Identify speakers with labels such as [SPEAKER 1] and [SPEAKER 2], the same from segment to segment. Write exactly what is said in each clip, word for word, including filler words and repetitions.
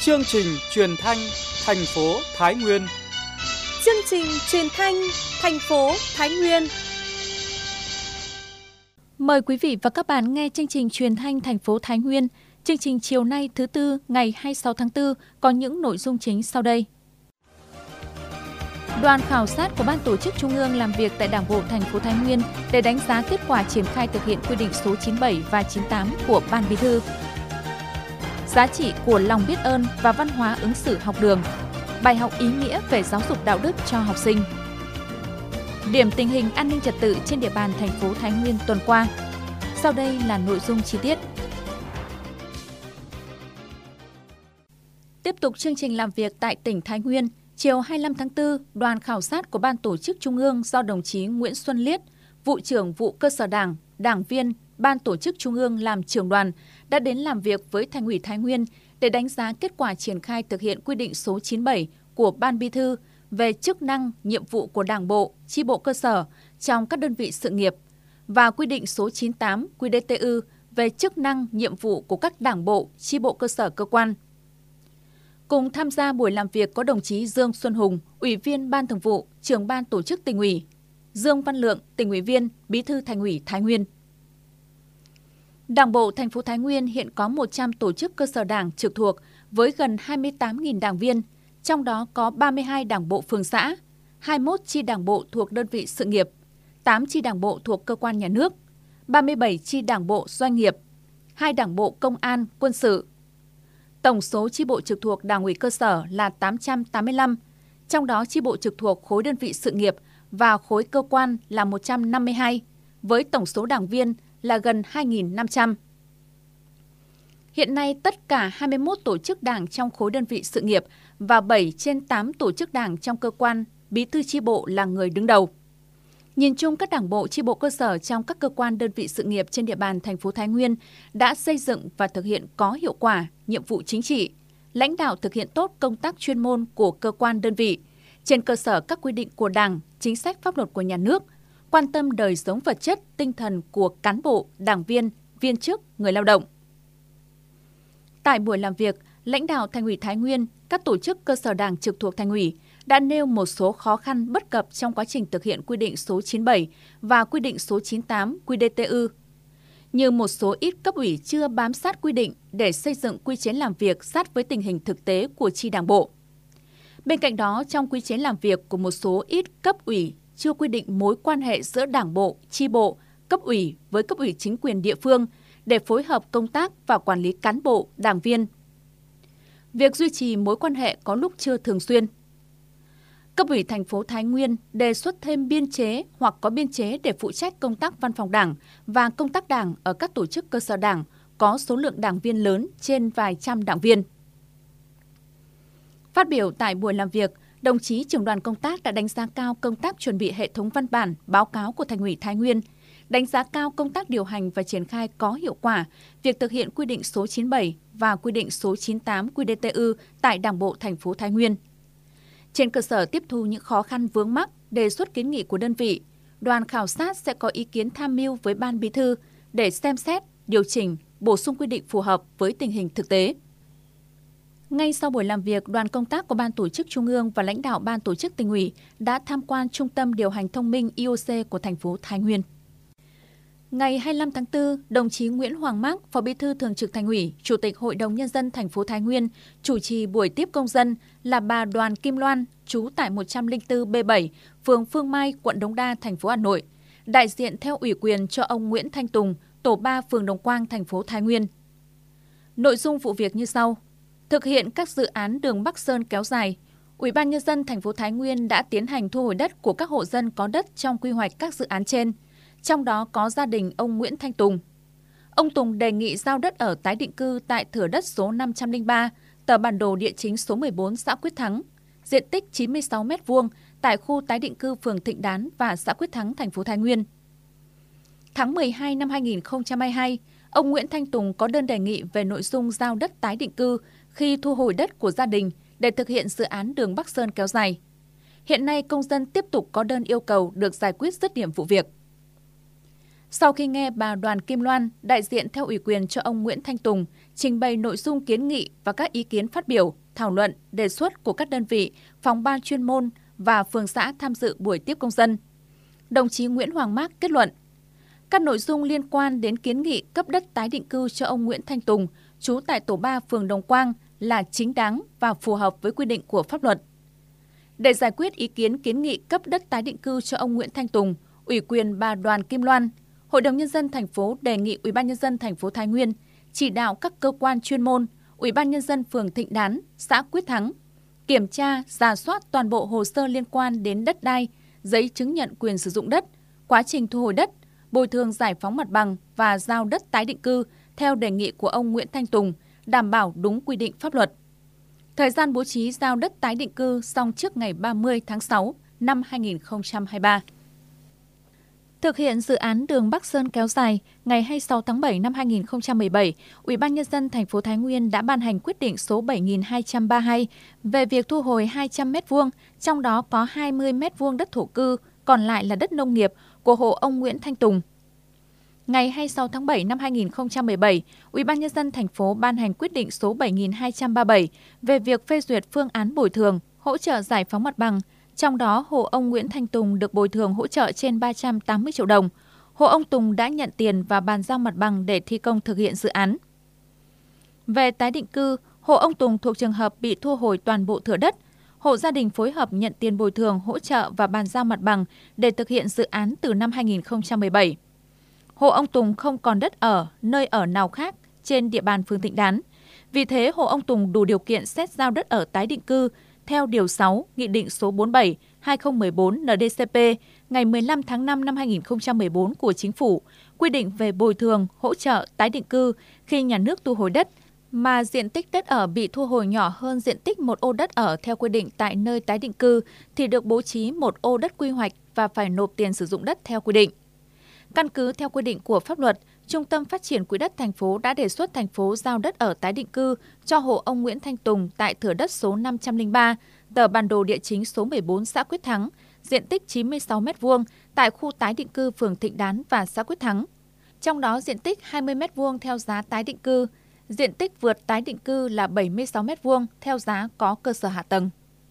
[SPEAKER 1] Chương trình truyền thanh thành phố Thái Nguyên.
[SPEAKER 2] Chương trình truyền thanh thành phố Thái Nguyên. Mời quý vị và các bạn nghe chương trình truyền thanh thành phố Thái Nguyên. Chương trình chiều nay thứ tư ngày hai mươi sáu tháng tư có những nội dung chính sau đây. Đoàn khảo sát của Ban Tổ chức Trung ương làm việc tại Đảng bộ thành phố Thái Nguyên để đánh giá kết quả triển khai thực hiện quy định số chín mươi bảy và chín mươi tám của Ban Bí thư. Giá trị của lòng biết ơn và văn hóa ứng xử học đường. Bài học ý nghĩa về giáo dục đạo đức cho học sinh. Điểm tình hình an ninh trật tự trên địa bàn thành phố Thái Nguyên tuần qua. Sau đây là nội dung chi tiết. Tiếp tục chương trình làm việc tại tỉnh Thái Nguyên, chiều hai mươi lăm tháng tư, đoàn khảo sát của Ban Tổ chức Trung ương do đồng chí Nguyễn Xuân Liết, vụ trưởng vụ cơ sở Đảng, đảng viên, Ban Tổ chức Trung ương làm trưởng đoàn, đã đến làm việc với Thành ủy Thái Nguyên để đánh giá kết quả triển khai thực hiện quy định số chín mươi bảy của Ban Bí thư về chức năng, nhiệm vụ của Đảng bộ, chi bộ cơ sở trong các đơn vị sự nghiệp và quy định số chín mươi tám quy đê tê ư về chức năng, nhiệm vụ của các đảng bộ, chi bộ cơ sở cơ quan. Cùng tham gia buổi làm việc có đồng chí Dương Xuân Hùng, Ủy viên Ban Thường vụ, Trưởng Ban Tổ chức Tỉnh ủy, Dương Văn Lượng, Tỉnh ủy viên, Bí thư Thành ủy Thái Nguyên. Đảng bộ thành phố Thái Nguyên hiện có một trăm tổ chức cơ sở đảng trực thuộc với gần hai mươi tám nghìn đảng viên, trong đó có ba mươi hai đảng bộ phường xã, hai mươi mốt chi đảng bộ thuộc đơn vị sự nghiệp, tám chi đảng bộ thuộc cơ quan nhà nước, ba mươi bảy chi đảng bộ doanh nghiệp, hai đảng bộ công an, quân sự. Tổng số chi bộ trực thuộc Đảng ủy cơ sở là tám trăm tám mươi lăm, trong đó chi bộ trực thuộc khối đơn vị sự nghiệp và khối cơ quan là một trăm năm mươi hai, với tổng số đảng viên là gần hai nghìn năm trăm. Hiện nay, tất cả hai mươi mốt tổ chức đảng trong khối đơn vị sự nghiệp và bảy trên tám tổ chức đảng trong cơ quan, bí thư chi bộ là người đứng đầu. Nhìn chung, các đảng bộ chi bộ cơ sở trong các cơ quan đơn vị sự nghiệp trên địa bàn thành phố Thái Nguyên đã xây dựng và thực hiện có hiệu quả nhiệm vụ chính trị, lãnh đạo thực hiện tốt công tác chuyên môn của cơ quan đơn vị, trên cơ sở các quy định của Đảng, chính sách pháp luật của nhà nước, quan tâm đời sống vật chất, tinh thần của cán bộ, đảng viên, viên chức, người lao động. Tại buổi làm việc, lãnh đạo Thành ủy Thái Nguyên, các tổ chức cơ sở đảng trực thuộc Thành ủy đã nêu một số khó khăn bất cập trong quá trình thực hiện quy định số chín mươi bảy và quy định số chín mươi tám quy đê tê ư, như một số ít cấp ủy chưa bám sát quy định để xây dựng quy chế làm việc sát với tình hình thực tế của chi đảng bộ. Bên cạnh đó, trong quy chế làm việc của một số ít cấp ủy chưa quy định mối quan hệ giữa đảng bộ, chi bộ, cấp ủy với cấp ủy chính quyền địa phương để phối hợp công tác và quản lý cán bộ, đảng viên. Việc duy trì mối quan hệ có lúc chưa thường xuyên. Cấp ủy thành phố Thái Nguyên đề xuất thêm biên chế hoặc có biên chế để phụ trách công tác văn phòng đảng và công tác đảng ở các tổ chức cơ sở đảng có số lượng đảng viên lớn trên vài trăm đảng viên. Phát biểu tại buổi làm việc, đồng chí trưởng đoàn công tác đã đánh giá cao công tác chuẩn bị hệ thống văn bản, báo cáo của Thành ủy Thái Nguyên, đánh giá cao công tác điều hành và triển khai có hiệu quả việc thực hiện quy định số chín mươi bảy và quy định số chín mươi tám quy đê tê ư tại Đảng bộ thành phố Thái Nguyên. Trên cơ sở tiếp thu những khó khăn vướng mắc, đề xuất kiến nghị của đơn vị, đoàn khảo sát sẽ có ý kiến tham mưu với Ban Bí thư để xem xét, điều chỉnh, bổ sung quy định phù hợp với tình hình thực tế. Ngay sau buổi làm việc, đoàn công tác của Ban Tổ chức Trung ương và lãnh đạo Ban Tổ chức Tỉnh ủy đã tham quan Trung tâm Điều hành Thông minh i ô xê của thành phố Thái Nguyên. Ngày hai mươi lăm tháng tư, đồng chí Nguyễn Hoàng Mác, Phó Bí thư Thường trực Thành ủy, Chủ tịch Hội đồng Nhân dân thành phố Thái Nguyên chủ trì buổi tiếp công dân là bà Đoàn Kim Loan, trú tại một trăm lẻ bốn B bảy, phường Phương Mai, quận Đống Đa, thành phố Hà Nội, đại diện theo ủy quyền cho ông Nguyễn Thanh Tùng, tổ ba phường Đồng Quang, thành phố Thái Nguyên. Nội dung vụ việc như sau: thực hiện các dự án đường Bắc Sơn kéo dài, Ủy ban Nhân dân thành phố Thái Nguyên đã tiến hành thu hồi đất của các hộ dân có đất trong quy hoạch các dự án trên, trong đó có gia đình ông Nguyễn Thanh Tùng. Ông Tùng đề nghị giao đất ở tái định cư tại thửa đất số năm trăm lẻ ba, tờ bản đồ địa chính số mười bốn xã Quyết Thắng, diện tích chín mươi sáu mét vuông tại khu tái định cư phường Thịnh Đán và xã Quyết Thắng, thành phố Thái Nguyên. Tháng mười hai năm hai nghìn không trăm hai mươi hai, ông Nguyễn Thanh Tùng có đơn đề nghị về nội dung giao đất tái định cư khi thu hồi đất của gia đình để thực hiện dự án đường Bắc Sơn kéo dài. Hiện nay, công dân tiếp tục có đơn yêu cầu được giải quyết dứt điểm vụ việc. Sau khi nghe bà Đoàn Kim Loan, đại diện theo ủy quyền cho ông Nguyễn Thanh Tùng, trình bày nội dung kiến nghị và các ý kiến phát biểu, thảo luận, đề xuất của các đơn vị, phòng ban chuyên môn và phường xã tham dự buổi tiếp công dân, đồng chí Nguyễn Hoàng Mác kết luận, các nội dung liên quan đến kiến nghị cấp đất tái định cư cho ông Nguyễn Thanh Tùng, trú tại tổ ba phường Đồng Quang là chính đáng và phù hợp với quy định của pháp luật. Để giải quyết ý kiến kiến nghị cấp đất tái định cư cho ông Nguyễn Thanh Tùng, ủy quyền bà Đoàn Kim Loan, Hội đồng nhân dân thành phố đề nghị Ủy ban nhân dân thành phố Thái Nguyên chỉ đạo các cơ quan chuyên môn, Ủy ban nhân dân phường Thịnh Đán, xã Quyết Thắng kiểm tra, rà soát toàn bộ hồ sơ liên quan đến đất đai, giấy chứng nhận quyền sử dụng đất, quá trình thu hồi đất, bồi thường giải phóng mặt bằng và giao đất tái định cư theo đề nghị của ông Nguyễn Thanh Tùng, đảm bảo đúng quy định pháp luật. Thời gian bố trí giao đất tái định cư xong trước ngày ba mươi tháng sáu năm hai nghìn không trăm hai mươi ba. Thực hiện dự án đường Bắc Sơn kéo dài, ngày hai mươi sáu tháng bảy năm hai nghìn không trăm mười bảy, Ủy ban nhân dân thành phố Thái Nguyên đã ban hành quyết định số bảy nghìn hai trăm ba mươi hai về việc thu hồi hai trăm mét vuông, trong đó có hai mươi mét vuông đất thổ cư, còn lại là đất nông nghiệp của hộ ông Nguyễn Thanh Tùng. Ngày hai mươi sáu tháng bảy năm hai nghìn không trăm mười bảy, Ủy ban nhân dân thành phố ban hành quyết định số bảy nghìn hai trăm ba mươi bảy về việc phê duyệt phương án bồi thường, hỗ trợ giải phóng mặt bằng. Trong đó, hộ ông Nguyễn Thanh Tùng được bồi thường hỗ trợ trên ba trăm tám mươi triệu đồng. Hộ ông Tùng đã nhận tiền và bàn giao mặt bằng để thi công thực hiện dự án. Về tái định cư, hộ ông Tùng thuộc trường hợp bị thu hồi toàn bộ thửa đất. Hộ gia đình phối hợp nhận tiền bồi thường, hỗ trợ và bàn giao mặt bằng để thực hiện dự án từ năm hai nghìn không trăm mười bảy. Hộ ông Tùng không còn đất ở, nơi ở nào khác trên địa bàn phường Thịnh Đán. Vì thế, hộ ông Tùng đủ điều kiện xét giao đất ở tái định cư theo Điều sáu, Nghị định số bốn mươi bảy trên hai nghìn không trăm mười bốn N D C P ngày mười lăm tháng năm năm hai nghìn không trăm mười bốn của Chính phủ, quy định về bồi thường, hỗ trợ, tái định cư khi nhà nước thu hồi đất, mà diện tích đất ở bị thu hồi nhỏ hơn diện tích một ô đất ở theo quy định tại nơi tái định cư thì được bố trí một ô đất quy hoạch và phải nộp tiền sử dụng đất theo quy định. Căn cứ theo quy định của pháp luật, Trung tâm Phát triển Quỹ đất thành phố đã đề xuất thành phố giao đất ở tái định cư cho hộ ông Nguyễn Thanh Tùng tại thửa đất số năm trăm lẻ ba, tờ bản đồ địa chính số mười bốn xã Quyết Thắng, diện tích chín mươi sáu mét vuông tại khu tái định cư phường Thịnh Đán và xã Quyết Thắng. Trong đó diện tích hai mươi mét vuông theo giá tái định cư, diện tích vượt tái định cư là bảy mươi sáu mét vuông theo giá có cơ sở hạ tầng.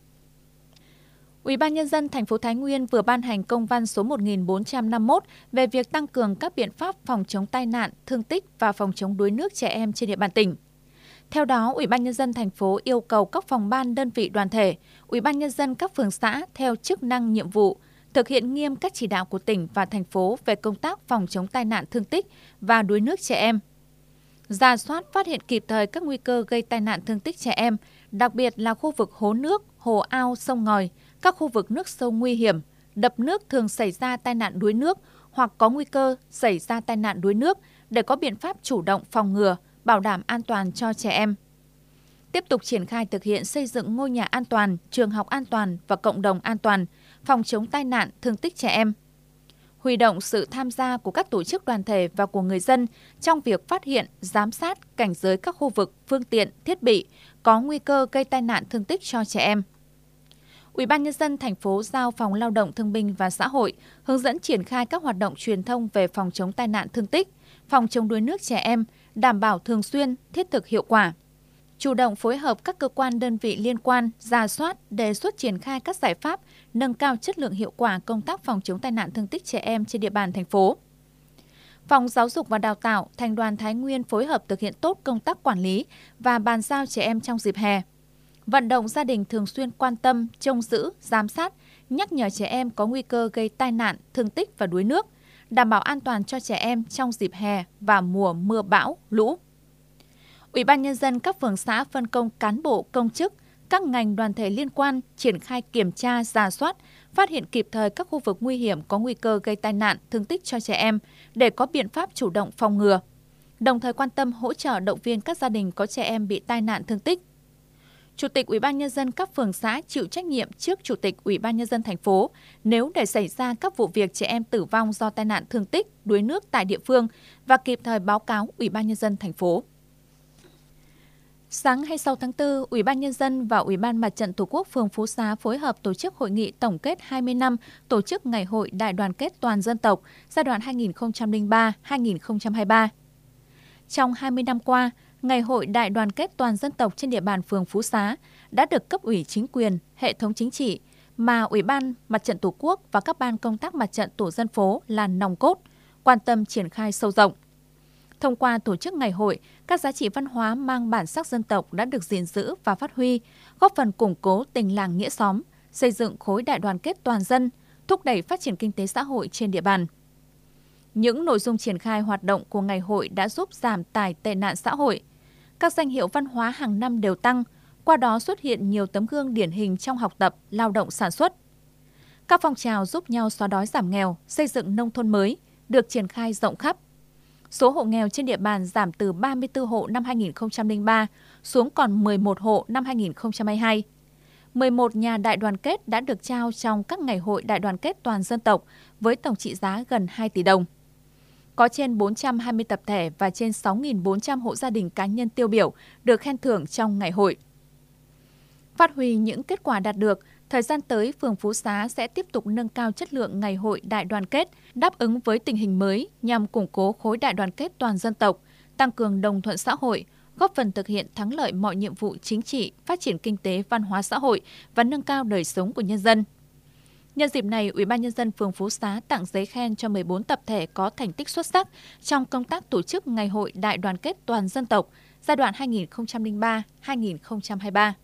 [SPEAKER 2] Ủy ban nhân dân thành phố Thái Nguyên vừa ban hành công văn số một nghìn bốn trăm năm mươi mốt về việc tăng cường các biện pháp phòng chống tai nạn, thương tích và phòng chống đuối nước trẻ em trên địa bàn tỉnh. Theo đó, Ủy ban nhân dân thành phố yêu cầu các phòng ban, đơn vị đoàn thể, Ủy ban nhân dân các phường xã theo chức năng nhiệm vụ thực hiện nghiêm các chỉ đạo của tỉnh và thành phố về công tác phòng chống tai nạn, thương tích và đuối nước trẻ em. Rà soát phát hiện kịp thời các nguy cơ gây tai nạn thương tích trẻ em, đặc biệt là khu vực hố nước, hồ ao, sông ngòi, các khu vực nước sâu nguy hiểm, đập nước thường xảy ra tai nạn đuối nước hoặc có nguy cơ xảy ra tai nạn đuối nước để có biện pháp chủ động phòng ngừa, bảo đảm an toàn cho trẻ em. Tiếp tục triển khai thực hiện xây dựng ngôi nhà an toàn, trường học an toàn và cộng đồng an toàn, phòng chống tai nạn, thương tích trẻ em. Huy động sự tham gia của các tổ chức đoàn thể và của người dân trong việc phát hiện, giám sát, cảnh giới các khu vực, phương tiện, thiết bị có nguy cơ gây tai nạn thương tích cho trẻ em. Ủy ban nhân dân thành phố giao Phòng Lao động Thương binh và Xã hội hướng dẫn triển khai các hoạt động truyền thông về phòng chống tai nạn thương tích, phòng chống đuối nước trẻ em, đảm bảo thường xuyên, thiết thực hiệu quả. Chủ động phối hợp các cơ quan đơn vị liên quan, rà soát, đề xuất triển khai các giải pháp nâng cao chất lượng hiệu quả công tác phòng chống tai nạn thương tích trẻ em trên địa bàn thành phố. Phòng Giáo dục và Đào tạo, Thành đoàn Thái Nguyên phối hợp thực hiện tốt công tác quản lý và bàn giao trẻ em trong dịp hè. Vận động gia đình thường xuyên quan tâm, trông giữ, giám sát, nhắc nhở trẻ em có nguy cơ gây tai nạn, thương tích và đuối nước, đảm bảo an toàn cho trẻ em trong dịp hè và mùa mưa bão, lũ. Ủy ban nhân dân các phường xã phân công cán bộ, công chức, các ngành đoàn thể liên quan triển khai kiểm tra, rà soát, phát hiện kịp thời các khu vực nguy hiểm có nguy cơ gây tai nạn, thương tích cho trẻ em để có biện pháp chủ động phòng ngừa. Đồng thời quan tâm hỗ trợ động viên các gia đình có trẻ em bị tai nạn thương tích. Chủ tịch Ủy ban nhân dân các phường xã chịu trách nhiệm trước Chủ tịch Ủy ban nhân dân thành phố nếu để xảy ra các vụ việc trẻ em tử vong do tai nạn thương tích, đuối nước tại địa phương và kịp thời báo cáo Ủy ban nhân dân thành phố. Sáng hai mươi sáu tháng tư, Ủy ban Nhân dân và Ủy ban Mặt trận Tổ quốc phường Phú Xá phối hợp tổ chức hội nghị tổng kết hai mươi năm tổ chức Ngày hội Đại đoàn kết toàn dân tộc giai đoạn hai nghìn không trăm lẻ ba đến hai nghìn không trăm hai mươi ba. Trong hai mươi năm qua, Ngày hội Đại đoàn kết toàn dân tộc trên địa bàn phường Phú Xá đã được cấp ủy chính quyền, hệ thống chính trị mà Ủy ban Mặt trận Tổ quốc và các ban công tác mặt trận tổ dân phố là nòng cốt, quan tâm triển khai sâu rộng. Thông qua tổ chức ngày hội, các giá trị văn hóa mang bản sắc dân tộc đã được gìn giữ và phát huy, góp phần củng cố tình làng nghĩa xóm, xây dựng khối đại đoàn kết toàn dân, thúc đẩy phát triển kinh tế xã hội trên địa bàn. Những nội dung triển khai hoạt động của ngày hội đã giúp giảm tải tệ nạn xã hội. Các danh hiệu văn hóa hàng năm đều tăng, qua đó xuất hiện nhiều tấm gương điển hình trong học tập, lao động sản xuất. Các phong trào giúp nhau xóa đói giảm nghèo, xây dựng nông thôn mới được triển khai rộng khắp. Số hộ nghèo trên địa bàn giảm từ ba mươi tư hộ năm hai nghìn không trăm lẻ ba xuống còn mười một hộ năm hai nghìn không trăm hai mươi hai. mười một nhà đại đoàn kết đã được trao trong các ngày hội đại đoàn kết toàn dân tộc với tổng trị giá gần hai tỷ đồng. Có trên bốn trăm hai mươi tập thể và trên sáu nghìn bốn trăm hộ gia đình cá nhân tiêu biểu được khen thưởng trong ngày hội. Phát huy những kết quả đạt được, thời gian tới, phường Phú Xá sẽ tiếp tục nâng cao chất lượng ngày hội đại đoàn kết, đáp ứng với tình hình mới nhằm củng cố khối đại đoàn kết toàn dân tộc, tăng cường đồng thuận xã hội, góp phần thực hiện thắng lợi mọi nhiệm vụ chính trị, phát triển kinh tế, văn hóa xã hội và nâng cao đời sống của nhân dân. Nhân dịp này, Ủy ban Nhân dân phường Phú Xá tặng giấy khen cho mười bốn tập thể có thành tích xuất sắc trong công tác tổ chức Ngày hội Đại đoàn kết toàn dân tộc giai đoạn hai nghìn không trăm lẻ ba đến hai nghìn không trăm hai mươi ba.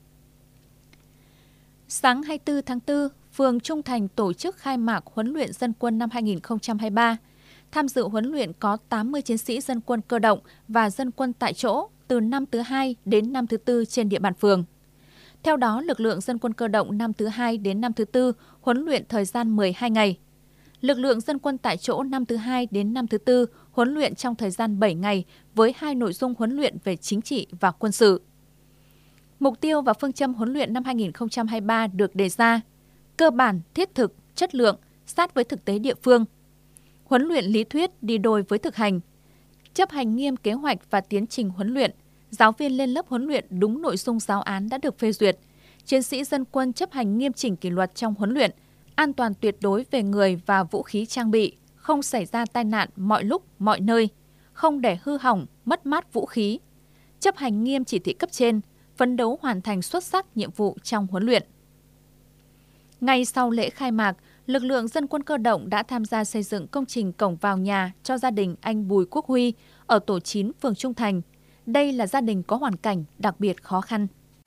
[SPEAKER 2] Sáng hai mươi tư tháng tư, phường Trung Thành tổ chức khai mạc huấn luyện dân quân năm hai nghìn không trăm hai mươi ba. Tham dự huấn luyện có tám mươi chiến sĩ dân quân cơ động và dân quân tại chỗ từ năm thứ hai đến năm thứ tư trên địa bàn phường. Theo đó, lực lượng dân quân cơ động năm thứ hai đến năm thứ tư huấn luyện thời gian mười hai ngày. Lực lượng dân quân tại chỗ năm thứ hai đến năm thứ tư huấn luyện trong thời gian bảy ngày với hai nội dung huấn luyện về chính trị và quân sự. Mục tiêu và phương châm huấn luyện năm hai nghìn không trăm hai mươi ba được đề ra: cơ bản, thiết thực, chất lượng, sát với thực tế địa phương. Huấn luyện lý thuyết đi đôi với thực hành. Chấp hành nghiêm kế hoạch và tiến trình huấn luyện. Giáo viên lên lớp huấn luyện đúng nội dung giáo án đã được phê duyệt. Chiến sĩ dân quân chấp hành nghiêm chỉnh kỷ luật trong huấn luyện, an toàn tuyệt đối về người và vũ khí trang bị, không xảy ra tai nạn mọi lúc, mọi nơi, không để hư hỏng, mất mát vũ khí. Chấp hành nghiêm chỉ thị cấp trên, phấn đấu hoàn thành xuất sắc nhiệm vụ trong huấn luyện. Ngay sau lễ khai mạc, lực lượng dân quân cơ động đã tham gia xây dựng công trình cổng vào nhà cho gia đình anh Bùi Quốc Huy ở tổ chín phường Trung Thành. Đây là gia đình có hoàn cảnh đặc biệt khó khăn.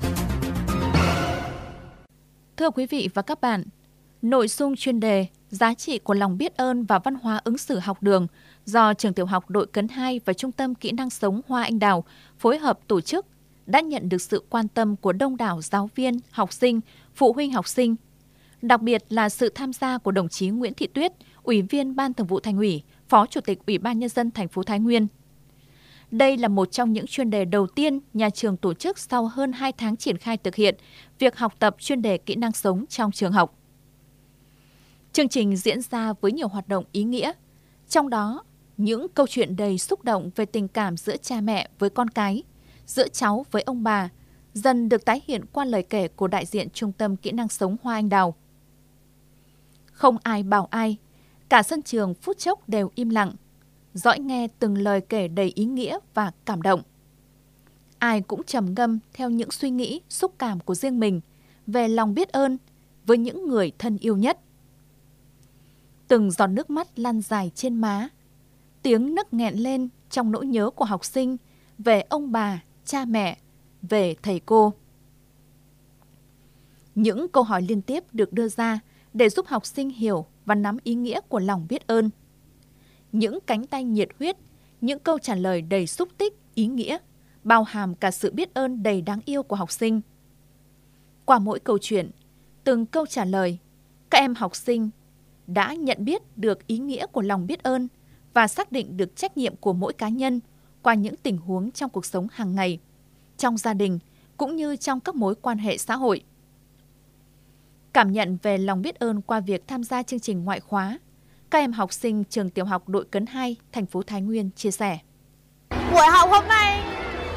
[SPEAKER 2] Thưa quý vị và các bạn, nội dung chuyên đề Giá trị của lòng biết ơn và văn hóa ứng xử học đường do Trường Tiểu học Đội Cấn hai và Trung tâm Kỹ năng sống Hoa Anh Đào phối hợp tổ chức đã nhận được sự quan tâm của đông đảo giáo viên, học sinh, phụ huynh học sinh. Đặc biệt là sự tham gia của đồng chí Nguyễn Thị Tuyết, Ủy viên Ban Thường vụ Thành ủy, Phó Chủ tịch Ủy ban Nhân dân thành phố Thái Nguyên. Đây là một trong những chuyên đề đầu tiên nhà trường tổ chức sau hơn hai tháng triển khai thực hiện việc học tập chuyên đề kỹ năng sống trong trường học. Chương trình diễn ra với nhiều hoạt động ý nghĩa, trong đó những câu chuyện đầy xúc động về tình cảm giữa cha mẹ với con cái, giữa cháu với ông bà, dần được tái hiện qua lời kể của đại diện Trung tâm Kỹ năng sống Hoa Anh Đào. Không ai bảo ai, cả sân trường phút chốc đều im lặng, dõi nghe từng lời kể đầy ý nghĩa và cảm động. Ai cũng trầm ngâm theo những suy nghĩ, xúc cảm của riêng mình về lòng biết ơn với những người thân yêu nhất. Từng giọt nước mắt lăn dài trên má, tiếng nấc nghẹn lên trong nỗi nhớ của học sinh về ông bà, cha mẹ, về thầy cô. Những câu hỏi liên tiếp được đưa ra để giúp học sinh hiểu và nắm ý nghĩa của lòng biết ơn. Những cánh tay nhiệt huyết, những câu trả lời đầy xúc tích, ý nghĩa, bao hàm cả sự biết ơn đầy đáng yêu của học sinh. Qua mỗi câu chuyện, từng câu trả lời, các em học sinh đã nhận biết được ý nghĩa của lòng biết ơn và xác định được trách nhiệm của mỗi cá nhân qua những tình huống trong cuộc sống hàng ngày, trong gia đình cũng như trong các mối quan hệ xã hội. Cảm nhận về lòng biết ơn qua việc tham gia chương trình ngoại khóa, các em học sinh trường Tiểu học Đội Cấn hai, thành phố Thái Nguyên chia sẻ.
[SPEAKER 3] Buổi học hôm nay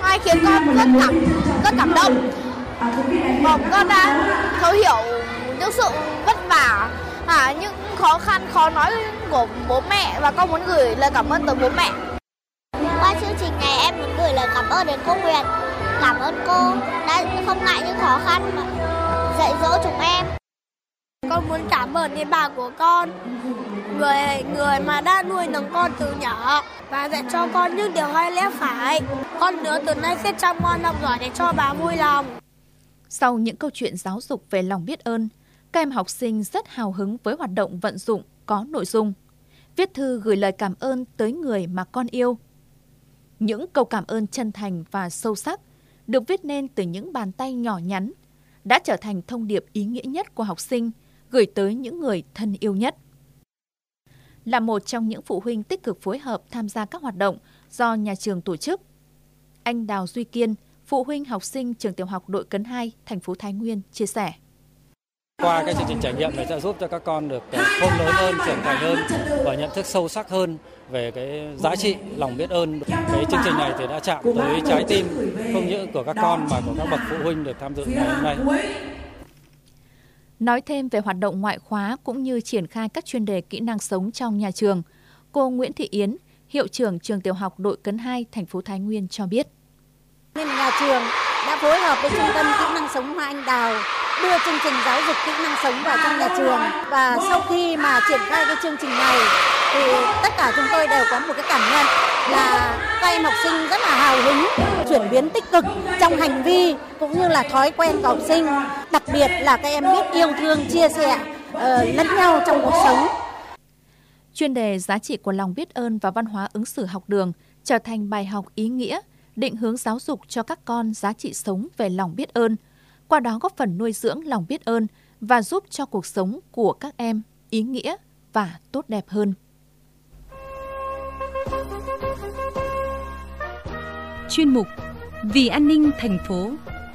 [SPEAKER 3] hai khiến con rất cảm rất cảm động. Và con đã thấu hiểu những sự vất vả, à, những khó khăn khó nói của bố mẹ, và con muốn gửi lời cảm ơn tới bố mẹ.
[SPEAKER 4] Qua chương trình này em muốn gửi lời cảm ơn đến cô Huyền. Cảm ơn cô đã không ngại những khó khăn mà dạy dỗ chúng em.
[SPEAKER 3] Con muốn cảm ơn đến bà của con, người người mà đã nuôi nấng con từ nhỏ và dạy cho con những điều hay lẽ phải. Con nhớ từ nay sẽ chăm ngoan học giỏi để cho bà vui lòng.
[SPEAKER 2] Sau những câu chuyện giáo dục về lòng biết ơn, các em học sinh rất hào hứng với hoạt động vận dụng có nội dung. Viết thư gửi lời cảm ơn tới người mà con yêu. Những câu cảm ơn chân thành và sâu sắc được viết nên từ những bàn tay nhỏ nhắn đã trở thành thông điệp ý nghĩa nhất của học sinh gửi tới những người thân yêu nhất. Là một trong những phụ huynh tích cực phối hợp tham gia các hoạt động do nhà trường tổ chức, anh Đào Duy Kiên, phụ huynh học sinh trường tiểu học Đội Cấn hai, thành phố Thái Nguyên chia sẻ.
[SPEAKER 5] Qua cái chương trình trải nghiệm này sẽ giúp cho các con được khôn lớn hơn, trưởng thành hơn và nhận thức sâu sắc hơn về cái giá trị lòng biết ơn. Cái chương trình này thì đã chạm tới trái tim không những của các con mà của các bậc phụ huynh được tham dự ngày hôm nay.
[SPEAKER 2] Nói thêm về hoạt động ngoại khóa cũng như triển khai các chuyên đề kỹ năng sống trong nhà trường, cô Nguyễn Thị Yến, hiệu trưởng trường tiểu học Đội Cấn hai, thành phố Thái Nguyên cho biết.
[SPEAKER 6] Nên nhà trường đã phối hợp với Trung tâm Kỹ năng sống Hoa Anh Đào đưa chương trình giáo dục kỹ năng sống vào trong nhà trường. Và sau khi mà triển khai cái chương trình này thì tất cả chúng tôi đều có một cái cảm nhận là các em học sinh rất là hào hứng, chuyển biến tích cực trong hành vi cũng như là thói quen của học sinh. Đặc biệt là các em biết yêu thương, chia sẻ uh, lẫn nhau trong cuộc sống.
[SPEAKER 2] Chuyên đề giá trị của lòng biết ơn và văn hóa ứng xử học đường trở thành bài học ý nghĩa, định hướng giáo dục cho các con giá trị sống về lòng biết ơn, qua đó góp phần nuôi dưỡng lòng biết ơn và giúp cho cuộc sống của các em ý nghĩa và tốt đẹp hơn.
[SPEAKER 7] Chuyên mục Vì an ninh thành phố.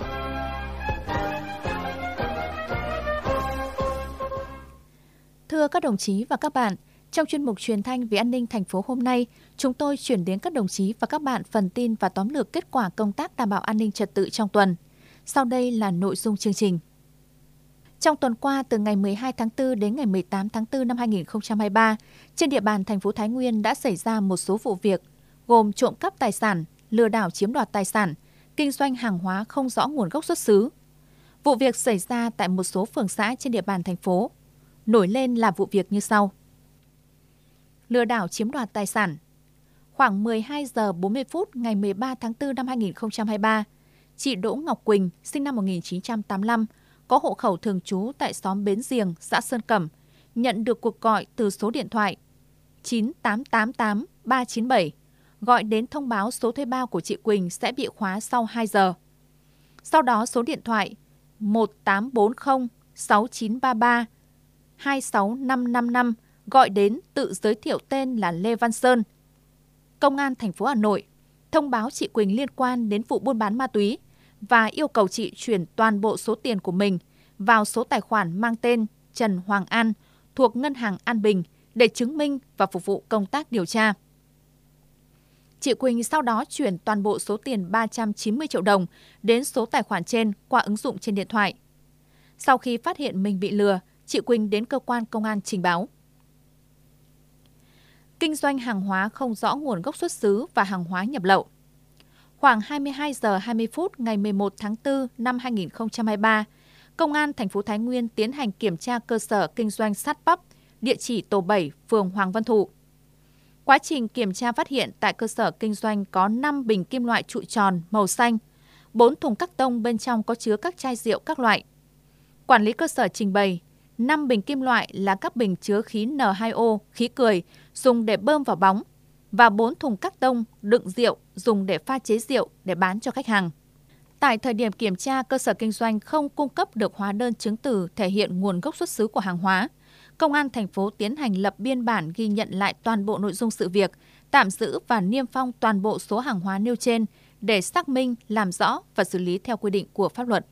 [SPEAKER 2] Thưa các đồng chí và các bạn, trong chuyên mục truyền thanh Vì an ninh thành phố hôm nay, chúng tôi chuyển đến các đồng chí và các bạn phần tin và tóm lược kết quả công tác đảm bảo an ninh trật tự trong tuần. Sau đây là nội dung chương trình. Trong tuần qua, từ ngày mười hai tháng tư đến ngày mười tám tháng tư năm hai nghìn không trăm hai mươi ba, trên địa bàn thành phố Thái Nguyên đã xảy ra một số vụ việc gồm trộm cắp tài sản, lừa đảo chiếm đoạt tài sản, kinh doanh hàng hóa không rõ nguồn gốc xuất xứ. Vụ việc xảy ra tại một số phường xã trên địa bàn thành phố. Nổi lên là vụ việc như sau. Lừa đảo chiếm đoạt tài sản. Khoảng mười hai giờ bốn mươi phút ngày mười ba tháng tư năm hai nghìn không trăm hai mươi ba, chị Đỗ Ngọc Quỳnh, sinh năm một nghìn chín trăm tám mươi lăm, có hộ khẩu thường trú tại xóm Bến Giềng, xã Sơn Cẩm, nhận được cuộc gọi từ số điện thoại chín tám tám tám ba chín bảy, gọi đến thông báo số thuê bao của chị Quỳnh sẽ bị khóa sau hai giờ. Sau đó số điện thoại một tám bốn không sáu chín ba ba hai sáu năm năm năm gọi đến tự giới thiệu tên là Lê Văn Sơn, Công an thành phố Hà Nội, thông báo chị Quỳnh liên quan đến vụ buôn bán ma túy và yêu cầu chị chuyển toàn bộ số tiền của mình vào số tài khoản mang tên Trần Hoàng An thuộc Ngân hàng An Bình để chứng minh và phục vụ công tác điều tra. Chị Quỳnh sau đó chuyển toàn bộ số tiền ba trăm chín mươi triệu đồng đến số tài khoản trên qua ứng dụng trên điện thoại. Sau khi phát hiện mình bị lừa, chị Quỳnh đến cơ quan công an trình báo. Kinh doanh hàng hóa không rõ nguồn gốc xuất xứ và hàng hóa nhập lậu. Khoảng hai mươi hai giờ hai mươi phút ngày mười một tháng tư năm hai nghìn không trăm hai mươi ba, Công an thành phố Thái Nguyên tiến hành kiểm tra cơ sở kinh doanh sắt bắp, địa chỉ tổ bảy, phường Hoàng Văn Thụ. Quá trình kiểm tra phát hiện tại cơ sở kinh doanh có năm bình kim loại trụ tròn màu xanh, bốn thùng các tông bên trong có chứa các chai rượu các loại. Quản lý cơ sở trình bày, năm bình kim loại là các bình chứa khí N hai O, khí cười, dùng để bơm vào bóng, và bốn thùng các tông đựng rượu dùng để pha chế rượu để bán cho khách hàng. Tại thời điểm kiểm tra, cơ sở kinh doanh không cung cấp được hóa đơn chứng từ thể hiện nguồn gốc xuất xứ của hàng hóa. Công an thành phố tiến hành lập biên bản ghi nhận lại toàn bộ nội dung sự việc, tạm giữ và niêm phong toàn bộ số hàng hóa nêu trên để xác minh, làm rõ và xử lý theo quy định của pháp luật.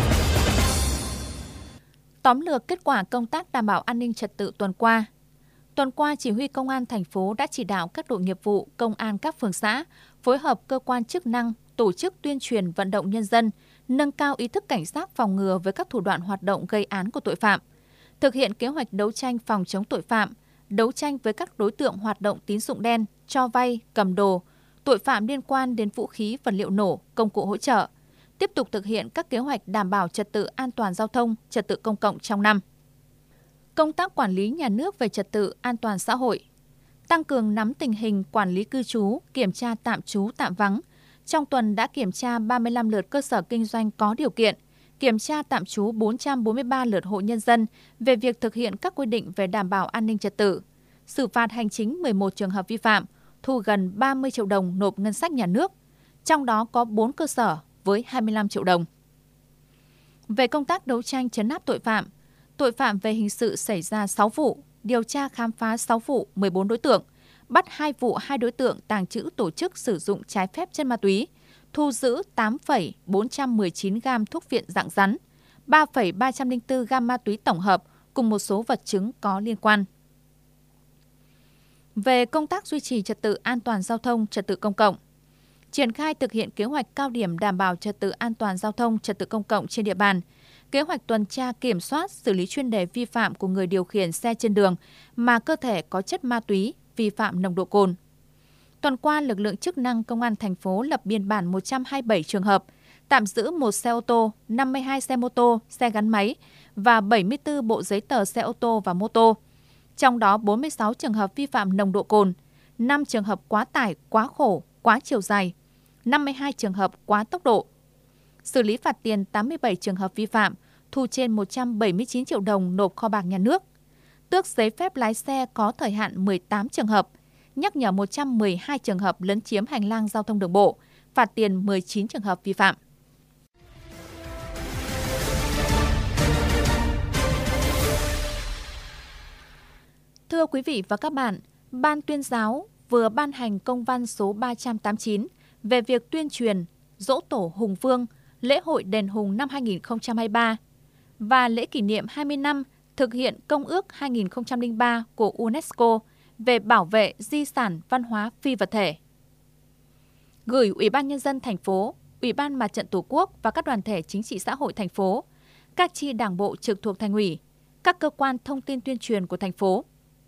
[SPEAKER 2] Tóm lược kết quả công tác đảm bảo an ninh trật tự tuần qua. Tuần qua, Chỉ huy Công an thành phố đã chỉ đạo các đội nghiệp vụ, công an các phường xã phối hợp cơ quan chức năng tổ chức tuyên truyền vận động nhân dân, nâng cao ý thức cảnh giác phòng ngừa với các thủ đoạn hoạt động gây án của tội phạm, thực hiện kế hoạch đấu tranh phòng chống tội phạm, đấu tranh với các đối tượng hoạt động tín dụng đen, cho vay, cầm đồ, tội phạm liên quan đến vũ khí, vật liệu nổ, công cụ hỗ trợ, tiếp tục thực hiện các kế hoạch đảm bảo trật tự an toàn giao thông, trật tự công cộng trong năm. Công tác quản lý nhà nước về trật tự an toàn xã hội, tăng cường nắm tình hình quản lý cư trú, kiểm tra tạm trú tạm vắng. Trong tuần đã kiểm tra ba mươi lăm lượt cơ sở kinh doanh có điều kiện, kiểm tra tạm trú bốn trăm bốn mươi ba lượt hộ nhân dân về việc thực hiện các quy định về đảm bảo an ninh trật tự, xử phạt hành chính mười một trường hợp vi phạm, thu gần ba mươi triệu đồng nộp ngân sách nhà nước, trong đó có bốn cơ sở với hai mươi lăm triệu đồng. Về công tác đấu tranh trấn áp tội phạm, tội phạm về hình sự xảy ra sáu vụ, điều tra khám phá sáu vụ, mười bốn đối tượng, bắt hai vụ hai đối tượng tàng trữ tổ chức sử dụng trái phép chất ma túy, thu giữ tám phẩy bốn trăm mười chín gam thuốc viện dạng rắn, ba phẩy ba trăm lẻ bốn gam ma túy tổng hợp cùng một số vật chứng có liên quan. Về công tác duy trì trật tự an toàn giao thông, trật tự công cộng, triển khai thực hiện kế hoạch cao điểm đảm bảo trật tự an toàn giao thông, trật tự công cộng trên địa bàn, kế hoạch tuần tra kiểm soát, xử lý chuyên đề vi phạm của người điều khiển xe trên đường mà cơ thể có chất ma túy, vi phạm nồng độ cồn. Tuần qua, lực lượng chức năng Công an thành phố lập biên bản một trăm hai mươi bảy trường hợp, tạm giữ một xe ô tô, năm mươi hai xe mô tô, xe gắn máy và bảy mươi tư bộ giấy tờ xe ô tô và mô tô. Trong đó bốn mươi sáu trường hợp vi phạm nồng độ cồn, năm trường hợp quá tải, quá khổ, quá chiều dài, năm mươi hai trường hợp quá tốc độ. Xử lý phạt tiền tám mươi bảy trường hợp vi phạm, thu trên một trăm bảy mươi chín triệu đồng nộp kho bạc nhà nước. Tước giấy phép lái xe có thời hạn mười tám trường hợp, nhắc nhở một trăm mười hai trường hợp lấn chiếm hành lang giao thông đường bộ, phạt tiền mười chín trường hợp vi phạm. Thưa quý vị và các bạn, Ban Tuyên giáo vừa ban hành công văn số ba trăm tám mươi chín về việc tuyên truyền Giỗ Tổ Hùng Vương, lễ hội Đền Hùng năm hai nghìn không trăm hai mươi ba và lễ kỷ niệm hai mươi năm thực hiện Công ước hai nghìn không trăm lẻ ba của UNESCO về bảo vệ di sản văn hóa phi vật thể. Gửi Ủy ban Nhân dân thành phố, Ủy ban Mặt trận Tổ quốc và các đoàn thể chính trị xã hội thành phố, các chi đảng bộ trực thuộc thành ủy, các cơ quan thông tin tuyên truyền của thành phố.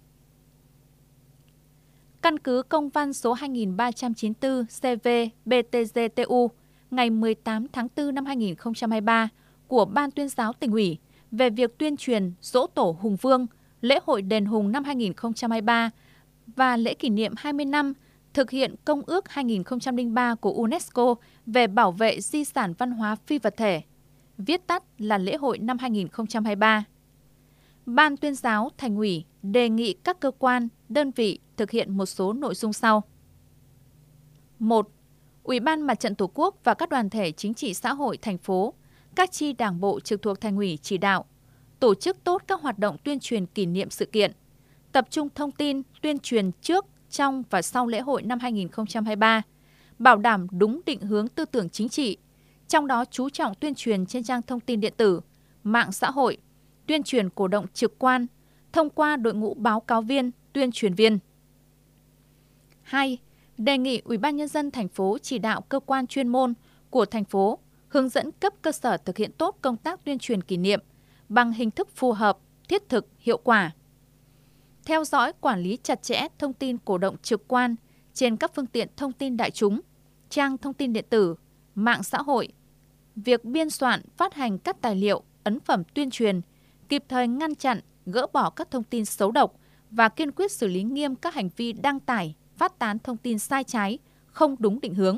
[SPEAKER 2] Căn cứ công văn số hai nghìn ba trăm chín mươi tư C V B T G T U ngày mười tám tháng tư năm hai nghìn không trăm hai mươi ba của Ban Tuyên giáo Tỉnh ủy về việc tuyên truyền Giỗ Tổ Hùng Vương, lễ hội Đền Hùng năm hai nghìn không trăm hai mươi ba và lễ kỷ niệm hai mươi năm thực hiện Công ước hai nghìn không trăm lẻ ba của UNESCO về bảo vệ di sản văn hóa phi vật thể, viết tắt là lễ hội năm hai nghìn không trăm hai mươi ba. Ban Tuyên giáo Thành ủy đề nghị các cơ quan, đơn vị thực hiện một số nội dung sau. một. Ủy ban Mặt trận Tổ quốc và các đoàn thể chính trị xã hội thành phố, các chi đảng bộ trực thuộc thành ủy chỉ đạo, tổ chức tốt các hoạt động tuyên truyền kỷ niệm sự kiện, tập trung thông tin, tuyên truyền trước, trong và sau lễ hội năm hai nghìn không trăm hai mươi ba, bảo đảm đúng định hướng tư tưởng chính trị, trong đó chú trọng tuyên truyền trên trang thông tin điện tử, mạng xã hội, tuyên truyền cổ động trực quan, thông qua đội ngũ báo cáo viên, tuyên truyền viên. hai. Đề nghị Ủy ban Nhân dân thành phố chỉ đạo cơ quan chuyên môn của thành phố hướng dẫn cấp cơ sở thực hiện tốt công tác tuyên truyền kỷ niệm bằng hình thức phù hợp, thiết thực, hiệu quả. Theo dõi, quản lý chặt chẽ thông tin cổ động trực quan trên các phương tiện thông tin đại chúng, trang thông tin điện tử, mạng xã hội. Việc biên soạn, phát hành các tài liệu, ấn phẩm tuyên truyền, kịp thời ngăn chặn, gỡ bỏ các thông tin xấu độc và kiên quyết xử lý nghiêm các hành vi đăng tải, phát tán thông tin sai trái, không đúng định hướng.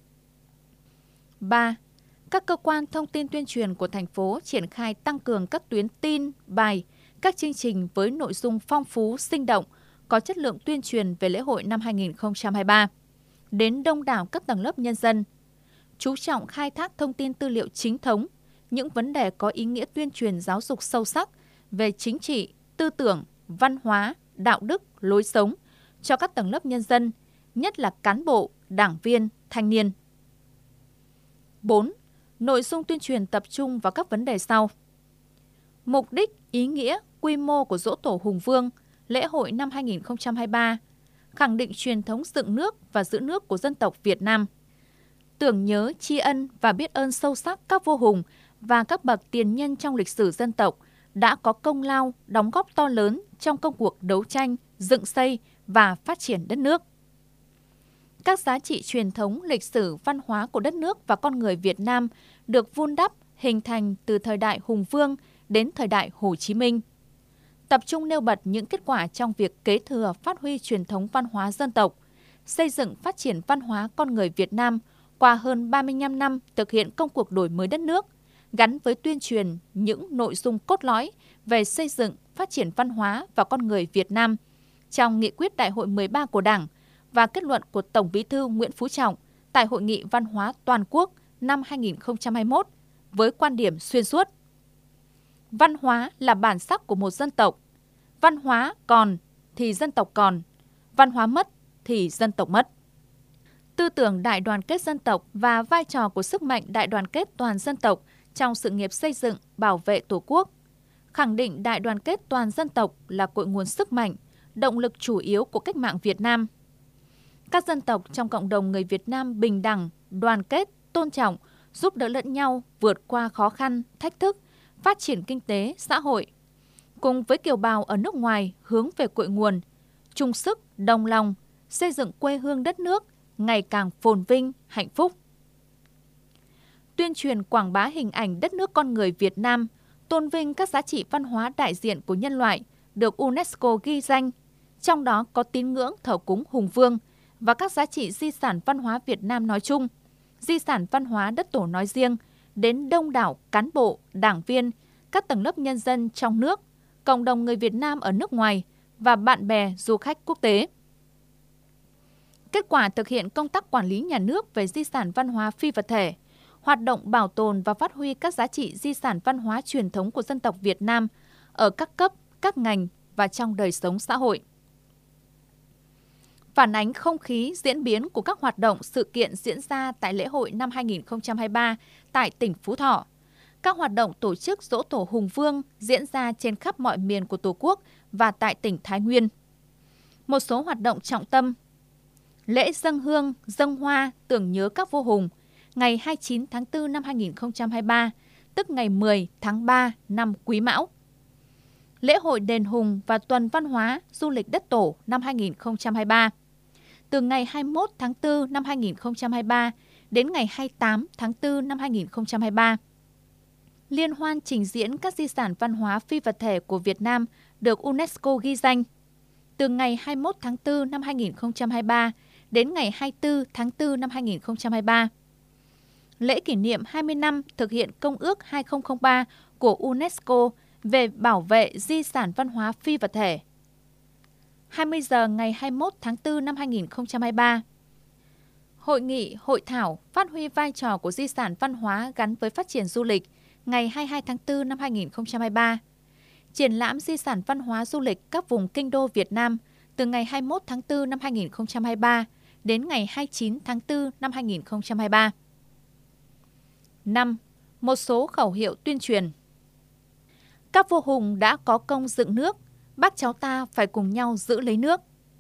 [SPEAKER 2] ba. Các cơ quan thông tin tuyên truyền của thành phố triển khai tăng cường các tuyến tin, bài, các chương trình với nội dung phong phú, sinh động, có chất lượng tuyên truyền về lễ hội năm hai nghìn không trăm hai mươi ba, đến đông đảo các tầng lớp nhân dân. Chú trọng khai thác thông tin tư liệu chính thống, những vấn đề có ý nghĩa tuyên truyền giáo dục sâu sắc về chính trị, tư tưởng, văn hóa, đạo đức, lối sống cho các tầng lớp nhân dân, nhất là cán bộ, đảng viên, thanh niên. bốn. Nội dung tuyên truyền tập trung vào các vấn đề sau. Mục đích, ý nghĩa, quy mô của Giỗ Tổ Hùng Vương, lễ hội năm hai nghìn không trăm hai mươi ba, khẳng định truyền thống dựng nước và giữ nước của dân tộc Việt Nam. Tưởng nhớ, tri ân và biết ơn sâu sắc các vua hùng và các bậc tiền nhân trong lịch sử dân tộc đã có công lao, đóng góp to lớn trong công cuộc đấu tranh, dựng xây và phát triển đất nước. Các giá trị truyền thống, lịch sử, văn hóa của đất nước và con người Việt Nam được vun đắp, hình thành từ thời đại Hùng Vương đến thời đại Hồ Chí Minh. Tập trung nêu bật những kết quả trong việc kế thừa, phát huy truyền thống văn hóa dân tộc, xây dựng phát triển văn hóa con người Việt Nam qua hơn ba mươi lăm năm thực hiện công cuộc đổi mới đất nước, gắn với tuyên truyền những nội dung cốt lõi về xây dựng, phát triển văn hóa và con người Việt Nam trong nghị quyết Đại hội mười ba của Đảng và kết luận của Tổng Bí thư Nguyễn Phú Trọng tại Hội nghị Văn hóa Toàn quốc năm hai nghìn không trăm hai mươi mốt với quan điểm xuyên suốt. Văn hóa là bản sắc của một dân tộc. Văn hóa còn thì dân tộc còn, văn hóa mất thì dân tộc mất. Tư tưởng đại đoàn kết dân tộc và vai trò của sức mạnh đại đoàn kết toàn dân tộc trong sự nghiệp xây dựng, bảo vệ Tổ quốc, khẳng định đại đoàn kết toàn dân tộc là cội nguồn sức mạnh, động lực chủ yếu của cách mạng Việt Nam. Các dân tộc trong cộng đồng người Việt Nam bình đẳng, đoàn kết, tôn trọng, giúp đỡ lẫn nhau vượt qua khó khăn, thách thức, phát triển kinh tế, xã hội. Cùng với kiều bào ở nước ngoài hướng về cội nguồn, chung sức, đồng lòng, xây dựng quê hương đất nước ngày càng phồn vinh, hạnh phúc. Tuyên truyền quảng bá hình ảnh đất nước con người Việt Nam, tôn vinh các giá trị văn hóa đại diện của nhân loại được UNESCO ghi danh, trong đó có tín ngưỡng thờ cúng Hùng Vương và các giá trị di sản văn hóa Việt Nam nói chung, di sản văn hóa đất Tổ nói riêng, đến đông đảo cán bộ, đảng viên, các tầng lớp nhân dân trong nước, cộng đồng người Việt Nam ở nước ngoài và bạn bè du khách quốc tế. Kết quả thực hiện công tác quản lý nhà nước về di sản văn hóa phi vật thể, hoạt động bảo tồn và phát huy các giá trị di sản văn hóa truyền thống của dân tộc Việt Nam ở các cấp, các ngành và trong đời sống xã hội. Phản ánh không khí diễn biến của các hoạt động sự kiện diễn ra tại lễ hội năm hai nghìn không trăm hai mươi ba tại tỉnh Phú Thọ. Các hoạt động tổ chức giỗ tổ Hùng Vương diễn ra trên khắp mọi miền của Tổ quốc và tại tỉnh Thái Nguyên. Một số hoạt động trọng tâm: lễ dâng hương, dâng hoa tưởng nhớ các vua hùng ngày hai mươi chín tháng tư năm hai nghìn không trăm hai mươi ba, tức ngày mười tháng ba năm Quý Mão. Lễ hội đền Hùng và tuần văn hóa du lịch đất Tổ năm hai nghìn không trăm hai mươi ba, từ ngày hai mươi mốt tháng tư năm hai nghìn không trăm hai mươi ba đến ngày hai mươi tám tháng tư năm hai nghìn không trăm hai mươi ba. Liên hoan trình diễn các di sản văn hóa phi vật thể của Việt Nam được UNESCO ghi danh, từ ngày hai mươi mốt tháng tư năm hai nghìn không trăm hai mươi ba đến ngày hai mươi tư tháng tư năm hai nghìn không trăm hai mươi ba. Lễ kỷ niệm hai mươi năm thực hiện Công ước hai nghìn không trăm lẻ ba của UNESCO về bảo vệ di sản văn hóa phi vật thể. hai mươi giờ ngày hai mươi mốt tháng tư năm hai nghìn không trăm hai mươi ba. Hội nghị, hội thảo phát huy vai trò của di sản văn hóa gắn với phát triển du lịch ngày hai mươi hai tháng tư năm hai nghìn không trăm hai mươi ba. Triển lãm di sản văn hóa du lịch các vùng kinh đô Việt Nam từ ngày hai mươi mốt tháng tư năm hai nghìn không trăm hai mươi ba đến ngày hai mươi chín tháng tư năm hai nghìn không trăm hai mươi ba. năm. Một số khẩu hiệu tuyên truyền. Các vua hùng đã có công dựng nước, bác cháu ta phải cùng nhau giữ lấy nước.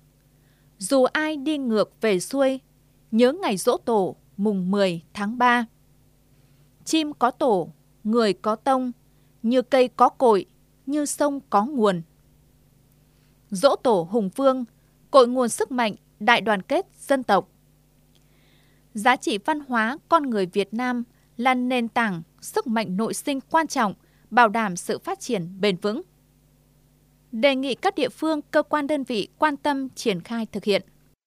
[SPEAKER 2] Dù ai đi ngược về xuôi, nhớ ngày giỗ tổ mùng mười tháng ba. Chim có tổ, người có tông, như cây có cội, như sông có nguồn. Giỗ tổ Hùng Vương, cội nguồn sức mạnh, đại đoàn kết dân tộc. Giá trị văn hóa con người Việt Nam là nền tảng, sức mạnh nội sinh quan trọng, bảo đảm sự phát triển bền vững. Đề nghị các địa phương, cơ quan đơn vị quan tâm triển khai thực hiện.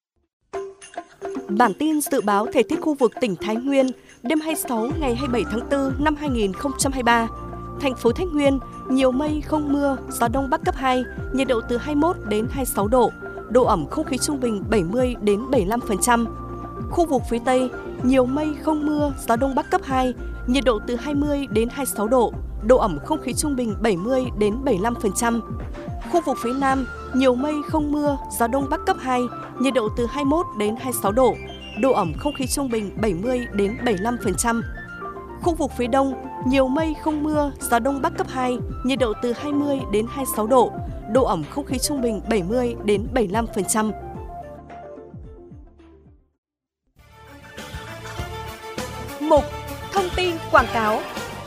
[SPEAKER 8] Bản tin dự báo thời tiết khu vực tỉnh Thái Nguyên đêm hai mươi sáu ngày hai mươi bảy tháng tư năm hai nghìn không trăm hai mươi ba. Thành phố Thái Nguyên, nhiều mây không mưa, gió đông bắc cấp hai, nhiệt độ từ hai mươi mốt đến hai mươi sáu độ, độ ẩm không khí trung bình bảy mươi đến bảy mươi lăm phần trăm. Khu vực phía Tây, nhiều mây không mưa, gió đông bắc cấp hai, nhiệt độ từ hai mươi đến hai mươi sáu độ, độ ẩm không khí trung bình bảy mươi đến bảy mươi lăm phần trăm. Khu vực phía Nam, nhiều mây không mưa, gió đông bắc cấp hai, nhiệt độ từ hai mươi mốt đến hai mươi sáu độ, độ ẩm không khí trung bình bảy mươi đến bảy mươi lăm phần trăm. Khu vực phía Đông, nhiều mây không mưa, gió đông bắc cấp hai, nhiệt độ từ hai mươi đến hai mươi sáu độ, độ ẩm không khí trung bình bảy mươi đến bảy mươi lăm phần trăm. Mục thông tin quảng cáo.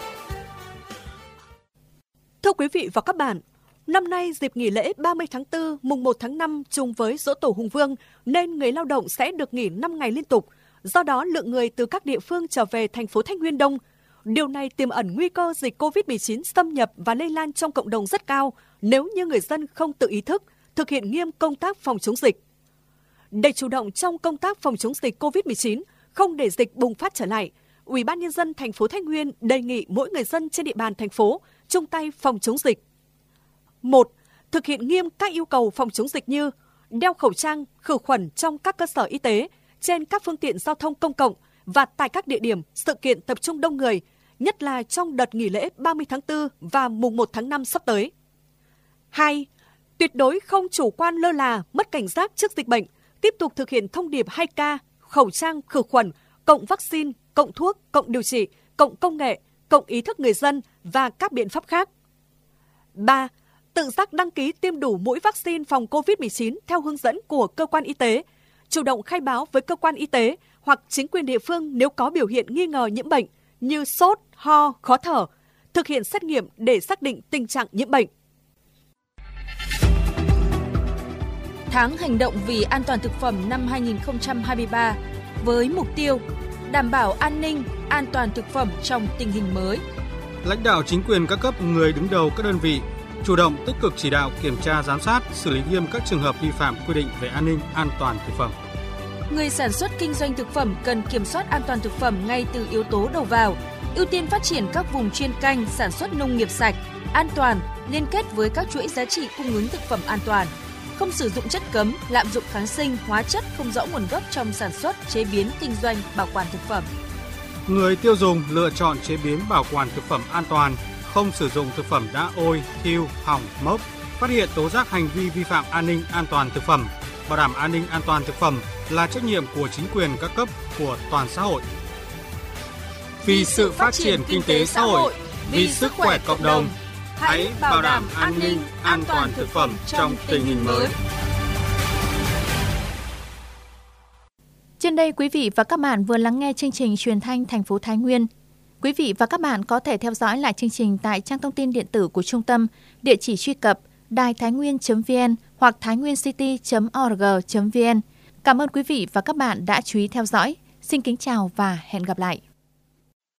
[SPEAKER 8] Thưa quý vị và các bạn, năm nay dịp nghỉ lễ ba mươi tháng tư, mùng một tháng năm trùng với Giỗ Tổ Hùng Vương nên người lao động sẽ được nghỉ năm ngày liên tục. Do đó, lượng người từ các địa phương trở về thành phố Thái Nguyên đông. Điều này tiềm ẩn nguy cơ dịch cô vít mười chín xâm nhập và lây lan trong cộng đồng rất cao nếu như người dân không tự ý thức, thực hiện nghiêm công tác phòng chống dịch. Để chủ động trong công tác phòng chống dịch cô vít mười chín, không để dịch bùng phát trở lại, Ủy ban Nhân dân thành phố Thái Nguyên đề nghị mỗi người dân trên địa bàn thành phố chung tay phòng chống dịch. một. Thực hiện nghiêm các yêu cầu phòng chống dịch như đeo khẩu trang, khử khuẩn trong các cơ sở y tế, trên các phương tiện giao thông công cộng và tại các địa điểm, sự kiện tập trung đông người, nhất là trong đợt nghỉ lễ ba mươi tháng tư và mùng một tháng năm sắp tới. hai. Tuyệt đối không chủ quan lơ là, mất cảnh giác trước dịch bệnh, tiếp tục thực hiện thông điệp hai K, khẩu trang, khử khuẩn, cộng vaccine, cộng thuốc, cộng điều trị, cộng công nghệ, cộng ý thức người dân và các biện pháp khác. ba. Tự giác đăng ký tiêm đủ mũi vaccine phòng cô vít mười chín theo hướng dẫn của cơ quan y tế, chủ động khai báo với cơ quan y tế hoặc chính quyền địa phương nếu có biểu hiện nghi ngờ nhiễm bệnh như sốt, ho, khó thở, thực hiện xét nghiệm để xác định tình trạng nhiễm bệnh.
[SPEAKER 2] Tháng hành động vì an toàn thực phẩm năm hai nghìn không trăm hai mươi ba với mục tiêu đảm bảo an ninh, an toàn thực phẩm trong tình hình mới.
[SPEAKER 1] Lãnh đạo chính quyền các cấp, người đứng đầu các đơn vị chủ động tích cực chỉ đạo, kiểm tra, giám sát, xử lý nghiêm các trường hợp vi phạm quy định về an ninh, an toàn thực phẩm.
[SPEAKER 2] Người sản xuất kinh doanh thực phẩm cần kiểm soát an toàn thực phẩm ngay từ yếu tố đầu vào, ưu tiên phát triển các vùng chuyên canh sản xuất nông nghiệp sạch, an toàn, liên kết với các chuỗi giá trị cung ứng thực phẩm an toàn, không sử dụng chất cấm, lạm dụng kháng sinh, hóa chất không rõ nguồn gốc trong sản xuất, chế biến, kinh doanh, bảo quản thực phẩm.
[SPEAKER 1] Người tiêu dùng lựa chọn chế biến, bảo quản thực phẩm an toàn, không sử dụng thực phẩm đã ôi, thiêu, hỏng, mốc, phát hiện tố giác hành vi vi phạm an ninh an toàn thực phẩm, bảo đảm an ninh an toàn thực phẩm là trách nhiệm của chính quyền các cấp, của toàn xã hội. Vì sự phát triển kinh tế xã hội, vì sức khỏe cộng đồng, hãy bảo đảm an ninh an toàn thực phẩm trong tình hình mới.
[SPEAKER 2] Trên đây quý vị và các bạn vừa lắng nghe chương trình truyền thanh thành phố Thái Nguyên. Quý vị và các bạn có thể theo dõi lại chương trình tại trang thông tin điện tử của trung tâm, địa chỉ truy cập đài thái nguyên chấm vn hoặc thainguencity chấm org chấm vn. Cảm ơn quý vị và các bạn đã chú ý theo dõi. Xin kính chào và hẹn gặp lại.